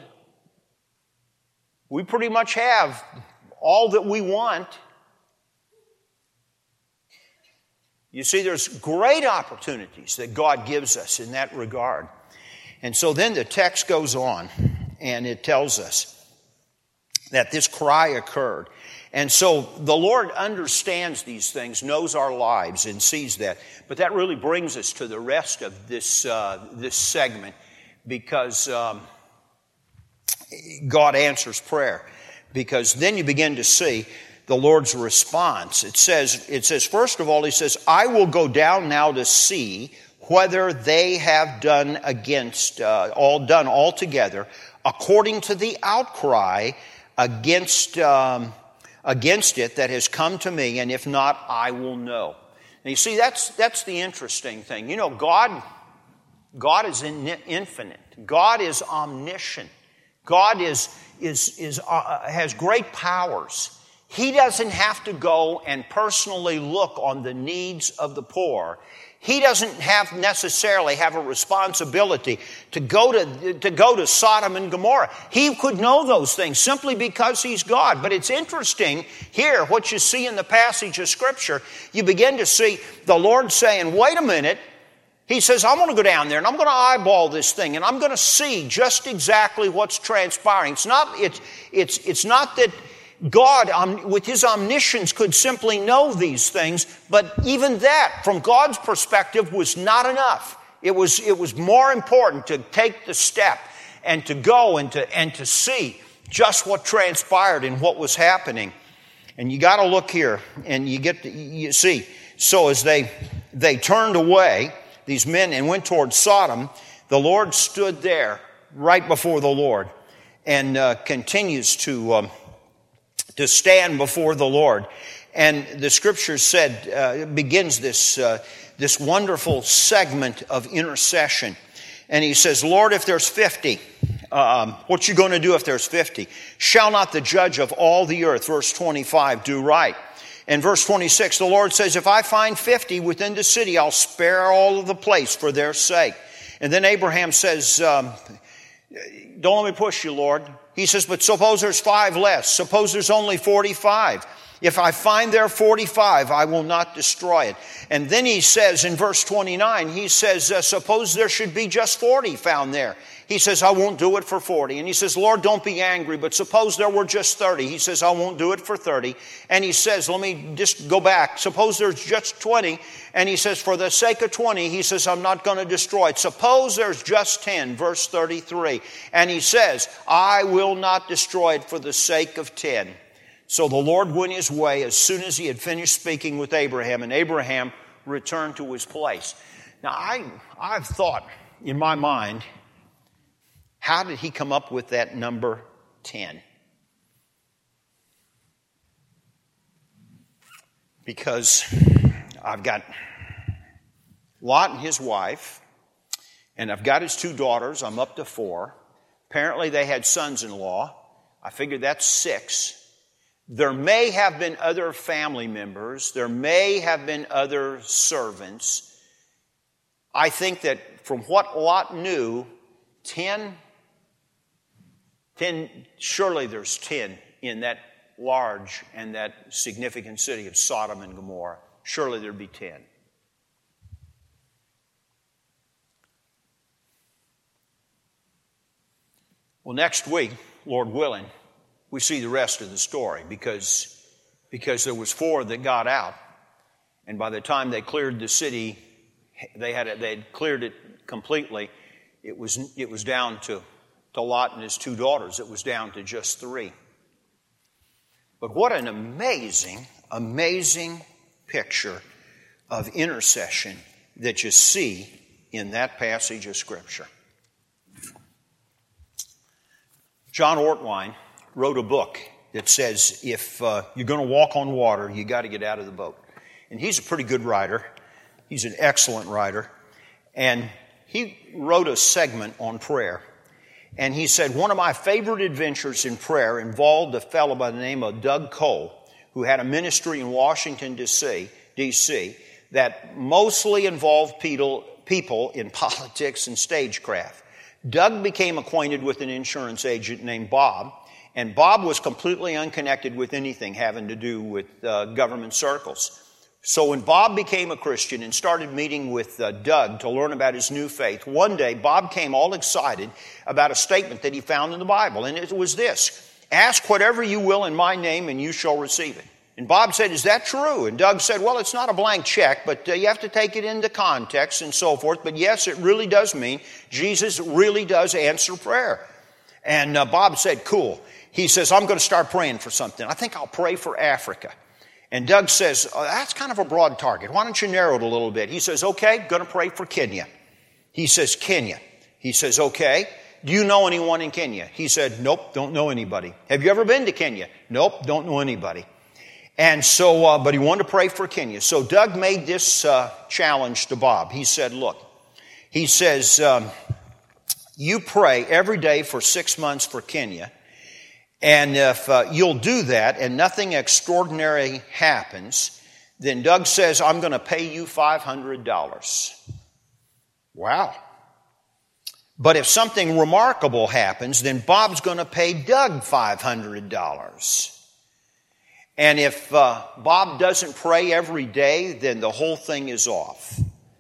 We pretty much have all that we want. You see, there's great opportunities that God gives us in that regard. And so then the text goes on and it tells us that this cry occurred. And so the Lord understands these things, knows our lives, and sees that. But that really brings us to the rest of this uh, this segment, because um, God answers prayer. Because then you begin to see the Lord's response. It says, it says, first of all, He says, I will go down now to see whether they have done against, uh, all done altogether, according to the outcry against um, against it that has come to me, and if not, I will know. And you see, that's that's the interesting thing. You know, God, God is in, infinite. God is omniscient. God is is is uh, has great powers. He doesn't have to go and personally look on the needs of the poor. He doesn't have necessarily have a responsibility to go to, to go to Sodom and Gomorrah. He could know those things simply because He's God. But it's interesting here, what you see in the passage of Scripture, you begin to see the Lord saying, wait a minute. He says, I'm going to go down there and I'm going to eyeball this thing and I'm going to see just exactly what's transpiring. It's not, it's, it's, it's not that God, with His omniscience, could simply know these things, but even that, from God's perspective, was not enough. It was, it was more important to take the step and to go and to, and to see just what transpired and what was happening. And you got to look here, and you get to, you see. So as they they turned away, these men, and went toward Sodom, the Lord stood there right before the Lord, and uh, continues to. Um, to stand before the Lord. And the Scripture said, uh, begins this, uh, this wonderful segment of intercession. And He says, Lord, if there's fifty, um, what you going to do if there's fifty? Shall not the judge of all the earth, verse twenty-five, do right? And verse twenty-six, the Lord says, if I find fifty within the city, I'll spare all of the place for their sake. And then Abraham says, um, don't let me push you, Lord. He says, but suppose there's five less. Suppose there's only forty-five. If I find there forty-five, I will not destroy it. And then he says in verse twenty-nine, he says, uh, suppose there should be just forty found there. He says, I won't do it for forty. And he says, Lord, don't be angry, but suppose there were just thirty. He says, I won't do it for thirty. And he says, let me just go back. Suppose there's just twenty. And he says, for the sake of twenty, he says, I'm not going to destroy it. Suppose there's just ten, verse thirty-three. And he says, I will not destroy it for the sake of ten. So the Lord went His way as soon as He had finished speaking with Abraham, and Abraham returned to his place. Now, I, I've thought in my mind, how did He come up with that number ten? Because I've got Lot and his wife, and I've got his two daughters. I'm up to four. Apparently they had sons-in-law. I figured that's six. There may have been other family members. There may have been other servants. I think that from what Lot knew, ten, ten, surely there's ten in that large and that significant city of Sodom and Gomorrah. Surely there'd be ten. Well, next week, Lord willing, we see the rest of the story because, because there was four that got out. And by the time they cleared the city, they had they had cleared it completely. It was it was down to, to Lot and his two daughters. It was down to just three. But what an amazing, amazing picture of intercession that you see in that passage of Scripture. John Ortwine wrote a book that says if uh, you're going to walk on water, you got to get out of the boat. And he's a pretty good writer. He's an excellent writer. And he wrote a segment on prayer. And he said, one of my favorite adventures in prayer involved a fellow by the name of Doug Cole, who had a ministry in Washington, D C, that mostly involved people, people in politics and stagecraft. Doug became acquainted with an insurance agent named Bob, and Bob was completely unconnected with anything having to do with uh, government circles. So when Bob became a Christian and started meeting with uh, Doug to learn about his new faith, one day Bob came all excited about a statement that he found in the Bible, and it was this: ask whatever you will in my name and you shall receive it. And Bob said, is that true? And Doug said, well, it's not a blank check, but uh, you have to take it into context and so forth. But yes, it really does mean Jesus really does answer prayer. And uh, Bob said, cool. He says, I'm going to start praying for something. I think I'll pray for Africa. And Doug says, oh, that's kind of a broad target. Why don't you narrow it a little bit? He says, okay, going to pray for Kenya. He says, Kenya. He says, okay. Do you know anyone in Kenya? He said, nope, don't know anybody. Have you ever been to Kenya? Nope, don't know anybody. And so, uh, but he wanted to pray for Kenya. So Doug made this uh, challenge to Bob. He said, look, he says, um, you pray every day for six months for Kenya. And if uh, you'll do that and nothing extraordinary happens, then Doug says, I'm going to pay you five hundred dollars. Wow. But if something remarkable happens, then Bob's going to pay Doug five hundred dollars. And if uh, Bob doesn't pray every day, then the whole thing is off.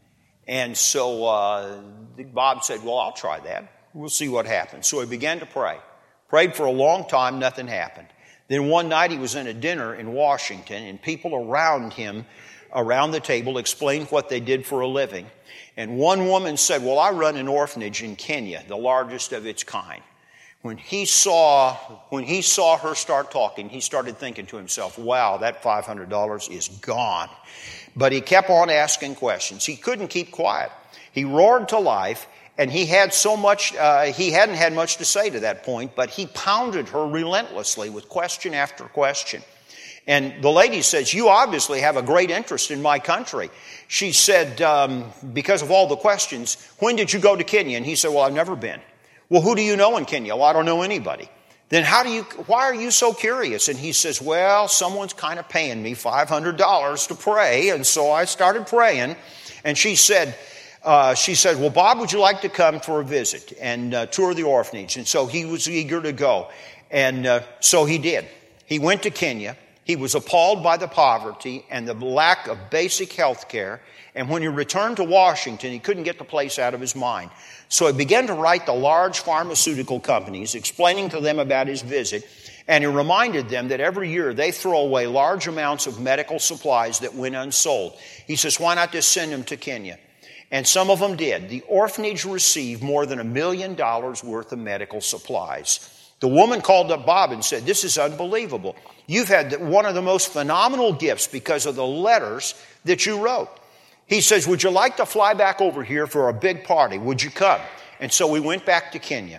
And so uh, Bob said, well, I'll try that. We'll see what happens. So he began to pray. Prayed for a long time, nothing happened. Then one night he was in a dinner in Washington, and people around him, around the table, explained what they did for a living. And one woman said, well, I run an orphanage in Kenya, the largest of its kind. When he saw, when he saw her start talking, he started thinking to himself, wow, that five hundred dollars is gone. But he kept on asking questions. He couldn't keep quiet. He roared to life, and he had so much, uh, he hadn't had much to say to that point, but he pounded her relentlessly with question after question. And the lady says, you obviously have a great interest in my country. She said, um, because of all the questions, when did you go to Kenya? And he said, well, I've never been. Well, who do you know in Kenya? Well, I don't know anybody. Then how do you, why are you so curious? And he says, well, someone's kind of paying me five hundred dollars to pray. And so I started praying. And she said, uh, she said, well, Bob, would you like to come for a visit and uh, tour the orphanage? And so he was eager to go. And uh, so he did. He went to Kenya. He was appalled by the poverty and the lack of basic health care. And when he returned to Washington, he couldn't get the place out of his mind. So he began to write to large pharmaceutical companies, explaining to them about his visit. And he reminded them that every year they throw away large amounts of medical supplies that went unsold. He says, why not just send them to Kenya? And some of them did. The orphanage received more than a million dollars worth of medical supplies. The woman called up Bob and said, this is unbelievable. You've had one of the most phenomenal gifts because of the letters that you wrote. He says, would you like to fly back over here for a big party? Would you come? And so we went back to Kenya.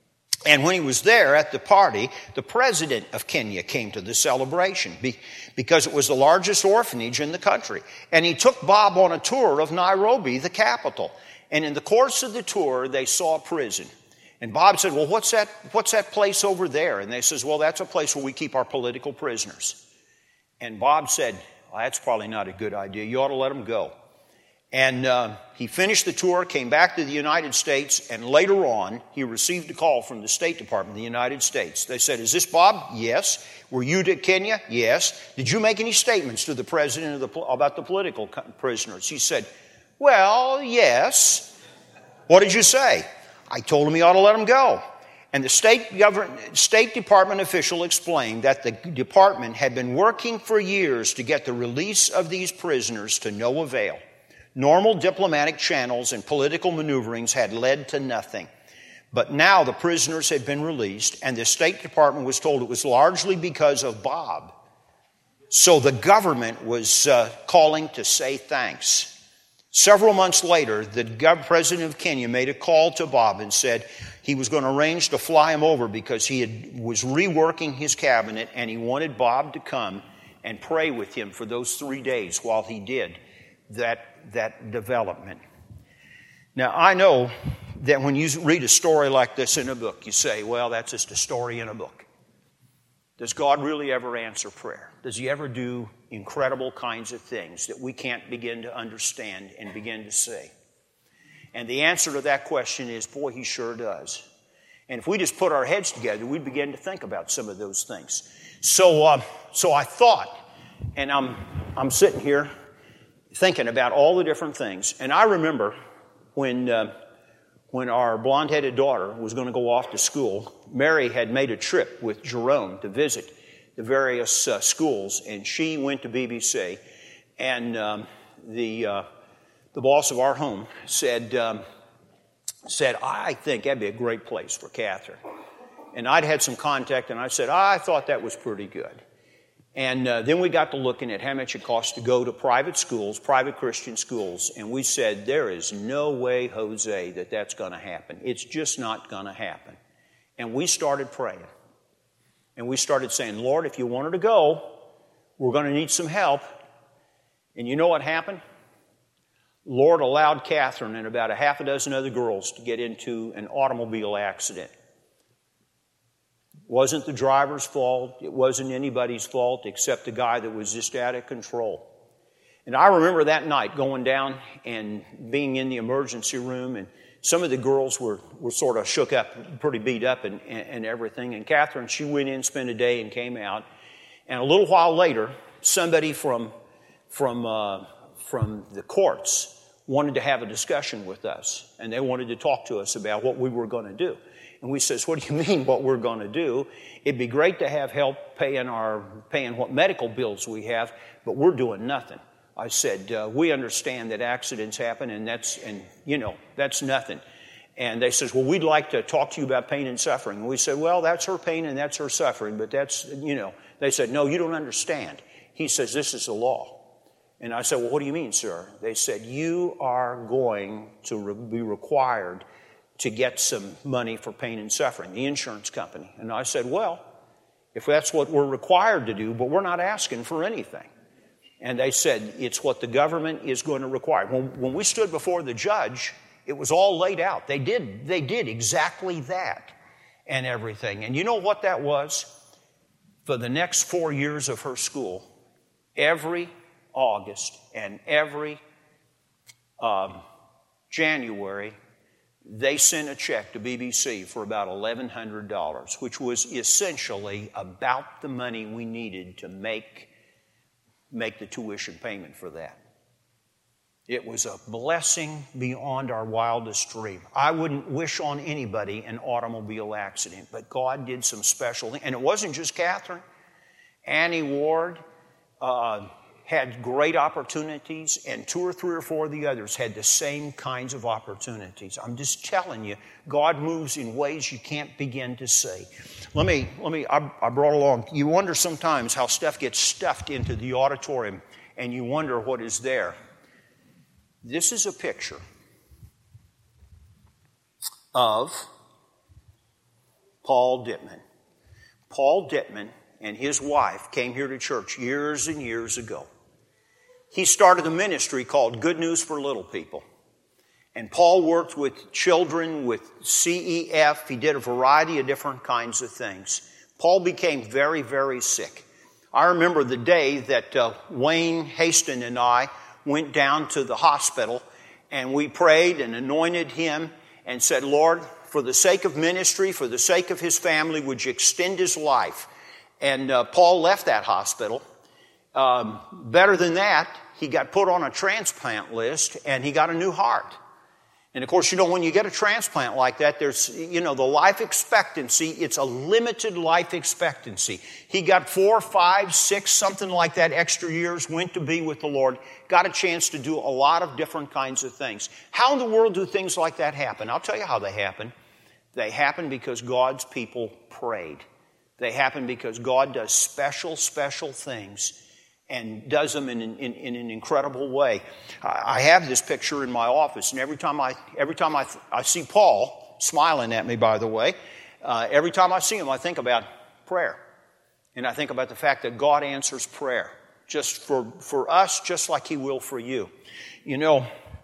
And when he was there at the party, the president of Kenya came to the celebration because it was the largest orphanage in the country. And he took Bob on a tour of Nairobi, the capital. And in the course of the tour, they saw a prison. And Bob said, well, what's that, what's that place over there? And they says, well, that's a place where we keep our political prisoners. And Bob said, well, that's probably not a good idea. You ought to let them go. And uh, he finished the tour, came back to the United States, and later on, he received a call from the State Department of the United States. They said, is this Bob? Yes. Were you to Kenya? Yes. Did you make any statements to the president of the, about the political prisoners? He said, well, yes. What did you say? I told him he ought to let them go. And the state government, State Department official explained that the department had been working for years to get the release of these prisoners to no avail. Normal diplomatic channels and political maneuverings had led to nothing. But now the prisoners had been released, and the State Department was told it was largely because of Bob. So the government was uh, calling to say thanks. Several months later, the gov- president of Kenya made a call to Bob and said he was going to arrange to fly him over because he had, was reworking his cabinet, and he wanted Bob to come and pray with him for those three days while he did that, that development. Now, I know that when you read a story like this in a book, you say, well, that's just a story in a book. Does God really ever answer prayer? Does He ever do incredible kinds of things that we can't begin to understand and begin to see? And the answer to that question is, boy, He sure does. And if we just put our heads together, we'd begin to think about some of those things. So, uh, so I thought, and I'm I'm sitting here thinking about all the different things. And I remember when uh, when our blonde-headed daughter was going to go off to school, Mary had made a trip with Jerome to visit the various uh, schools, and she went to B B C. And um, the uh, the boss of our home said, um, said, I think that'd be a great place for Catherine. And I'd had some contact, and I said, I thought that was pretty good. And uh, then we got to looking at how much it costs to go to private schools, private Christian schools, and we said, there is no way, Jose, that that's going to happen. It's just not going to happen. And we started praying. And we started saying, Lord, if you want her to go, we're going to need some help. And you know what happened? Lord allowed Catherine and about a half a dozen other girls to get into an automobile accident. It wasn't the driver's fault. It wasn't anybody's fault except the guy that was just out of control. And I remember that night going down and being in the emergency room, and some of the girls were, were sort of shook up, pretty beat up and, and, and everything. And Catherine, she went in, spent a day, and came out. And a little while later, somebody from, from, uh, from the courts wanted to have a discussion with us. And they wanted to talk to us about what we were going to do. And we says, what do you mean what we're going to do? It'd be great to have help paying our paying what medical bills we have, but we're doing nothing. I said, uh, we understand that accidents happen, and that's, and you know, that's nothing. And they says, well, we'd like to talk to you about pain and suffering. And we said, well, that's her pain and that's her suffering, but that's, you know. They said, no, you don't understand. He says, this is the law. And I said, well, what do you mean, sir? They said, you are going to re- be required to get some money for pain and suffering, the insurance company. And I said, well, if that's what we're required to do, but we're not asking for anything. And they said, it's what the government is going to require. When, when we stood before the judge, it was all laid out. They did, they did exactly that and everything. And you know what that was? For the next four years of her school, every August and every um, January, they sent a check to B B C for about eleven hundred dollars, which was essentially about the money we needed to make, make the tuition payment for that. It was a blessing beyond our wildest dream. I wouldn't wish on anybody an automobile accident, but God did some special things. And it wasn't just Catherine. Annie Ward uh, had great opportunities, and two or three or four of the others had the same kinds of opportunities. I'm just telling you, God moves in ways you can't begin to see. Let me, let me, I, I brought along, you wonder sometimes how stuff gets stuffed into the auditorium, and you wonder what is there. This is a picture of Paul Dittman. Paul Dittman and his wife came here to church years and years ago. He started a ministry called Good News for Little People. And Paul worked with children with C E F. He did a variety of different kinds of things. Paul became very, very sick. I remember the day that uh, Wayne Haston and I went down to the hospital, and we prayed and anointed him and said, Lord, for the sake of ministry, for the sake of his family, would you extend his life? And uh, Paul left that hospital. Um, better than that, he got put on a transplant list, and he got a new heart. And of course, you know, when you get a transplant like that, there's, you know, the life expectancy, it's a limited life expectancy. He got four, five, six, something like that extra years, went to be with the Lord, got a chance to do a lot of different kinds of things. How in the world do things like that happen? I'll tell you how they happen. They happen because God's people prayed. They happen because God does special, special things and does them in, in, in an incredible way. I have this picture in my office, and every time I every time I, I see Paul smiling at me, by the way, uh, every time I see him, I think about prayer. And I think about the fact that God answers prayer just for, for us, just like He will for you. You know,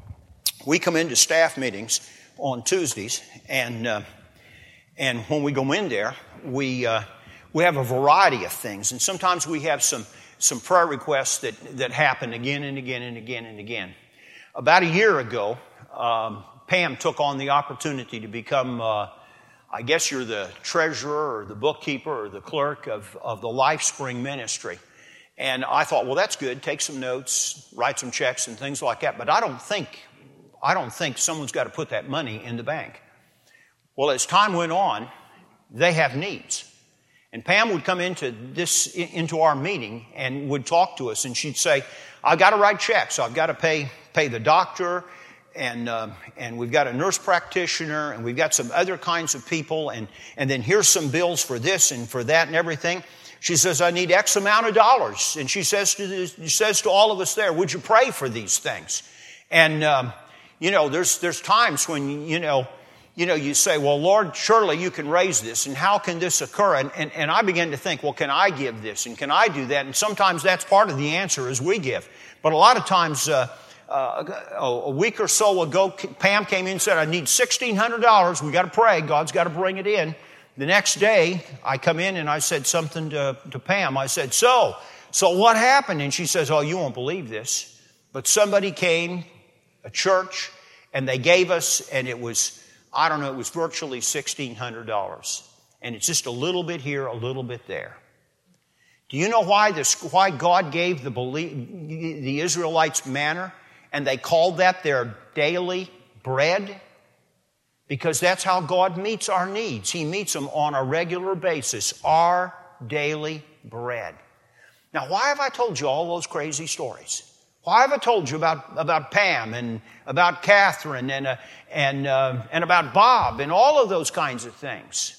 we come into staff meetings on Tuesdays, and uh, and when we go in there, we uh, we have a variety of things, and sometimes we have some some prayer requests that, that happen again and again and again and again. About a year ago, um, Pam took on the opportunity to become, uh, I guess you're the treasurer or the bookkeeper or the clerk of, of the LifeSpring ministry. And I thought, well, that's good. Take some notes, write some checks and things like that. But I don't think, I don't think someone's got to put that money in the bank. Well, as time went on, they have needs. And Pam would come into this, into our meeting and would talk to us, and she'd say, I've got to write checks. I've got to pay, pay the doctor, and, uh, and we've got a nurse practitioner, and we've got some other kinds of people, and, and then here's some bills for this and for that and everything. She says, I need X amount of dollars. And she says to, the, she says to all of us there, would you pray for these things? And, um, you know, there's, there's times when, you know, You know, you say, well, Lord, surely you can raise this, and how can this occur? And, and, and I begin to think, well, can I give this, and can I do that? And sometimes that's part of the answer is we give. But a lot of times, uh, uh, a week or so ago, Pam came in and said, I need sixteen hundred dollars. We got to pray. God's got to bring it in. The next day, I come in and I said something to, to Pam. I said, so, so what happened? And she says, oh, you won't believe this. But somebody came, a church, and they gave us, and it was, I don't know, it was virtually sixteen hundred dollars. And it's just a little bit here, a little bit there. Do you know why this, why God gave the, the Israelites manna? And they called that their daily bread? Because that's how God meets our needs. He meets them on a regular basis. Our daily bread. Now, why have I told you all those crazy stories? Why have I told you about, about Pam and about Catherine and, uh, and, uh, and about Bob and all of those kinds of things?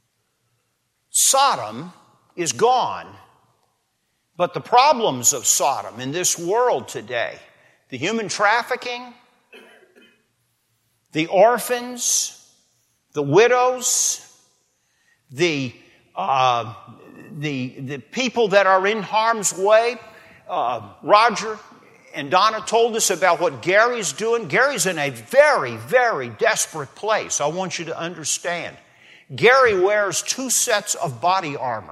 Sodom is gone. But the problems of Sodom in this world today, the human trafficking, the orphans, the widows, the, uh, the, the people that are in harm's way, uh, Roger and Donna told us about what Gary's doing. Gary's in a very, very desperate place. I want you to understand. Gary wears two sets of body armor.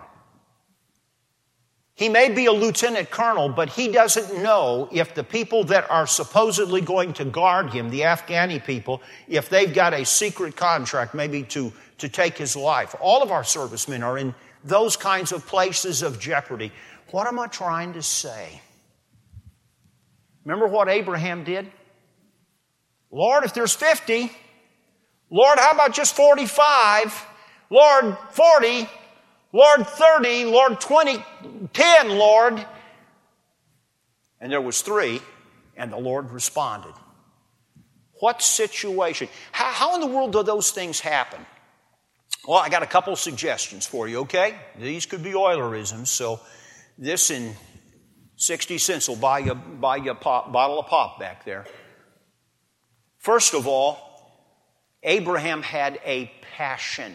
He may be a lieutenant colonel, but he doesn't know if the people that are supposedly going to guard him, the Afghani people, if they've got a secret contract maybe to, to take his life. All of our servicemen are in those kinds of places of jeopardy. What am I trying to say? Remember what Abraham did? Lord, if there's fifty, Lord, how about just forty-five? Lord, forty. Lord, thirty. Lord, twenty. ten, Lord. And there was three, and the Lord responded. What situation? How, how in the world do those things happen? Well, I got a couple of suggestions for you, okay? These could be Eulerisms, so this in sixty cents will buy you, buy you a pop, bottle of pop back there. First of all, Abraham had a passion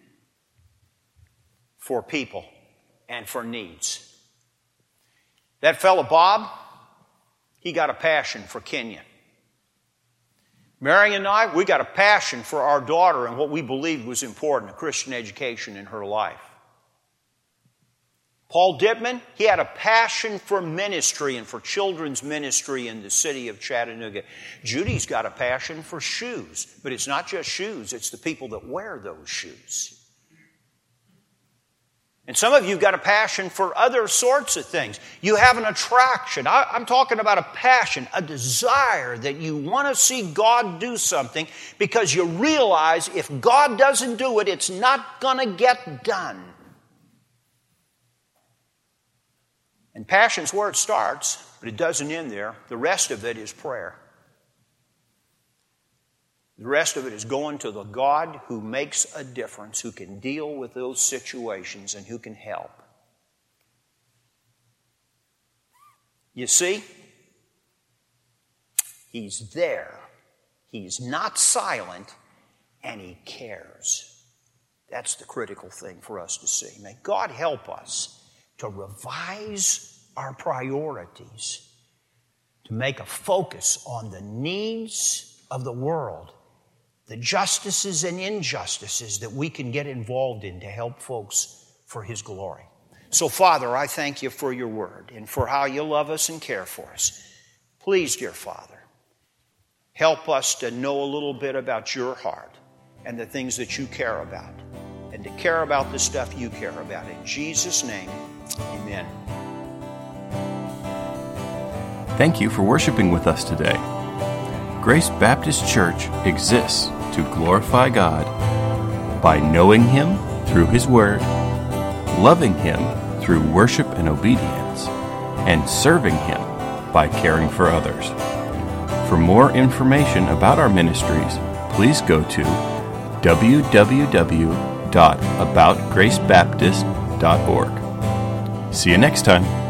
for people and for needs. That fellow Bob, he got a passion for Kenya. Mary and I, we got a passion for our daughter and what we believed was important, a Christian education in her life. Paul Dittman, he had a passion for ministry and for children's ministry in the city of Chattanooga. Judy's got a passion for shoes, but it's not just shoes, it's the people that wear those shoes. And some of you have got a passion for other sorts of things. You have an attraction. I, I'm talking about a passion, a desire that you want to see God do something because you realize if God doesn't do it, it's not going to get done. And passion's where it starts, but it doesn't end there. The rest of it is prayer. The rest of it is going to the God who makes a difference, who can deal with those situations and who can help. You see, He's there. He's not silent, and He cares. That's the critical thing for us to see. May God help us to revise our priorities, to make a focus on the needs of the world, the justices and injustices that we can get involved in to help folks for His glory. So, Father, I thank You for Your word and for how You love us and care for us. Please, dear Father, help us to know a little bit about Your heart and the things that You care about, and to care about the stuff You care about. In Jesus' name, amen. Thank you for worshiping with us today. Grace Baptist Church exists to glorify God by knowing Him through His Word, loving Him through worship and obedience, and serving Him by caring for others. For more information about our ministries, please go to w w w dot about grace baptist dot org. See you next time.